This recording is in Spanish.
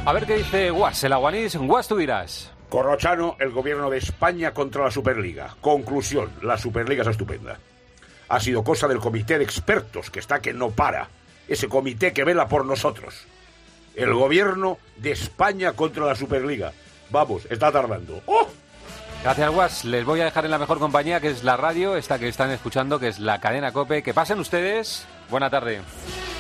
A ver qué dice Guas, el aguanís. Guas, tú dirás. Corrochano, el gobierno de España contra la Superliga. Conclusión, la Superliga es estupenda. Ha sido cosa del comité de expertos, que está que no para. Ese comité que vela por nosotros. El gobierno de España contra la Superliga. Vamos, está tardando. ¡Oh! Gracias, Guas. Les voy a dejar en la mejor compañía, que es la radio, esta que están escuchando, que es la cadena COPE. Que pasen ustedes. Buena tarde.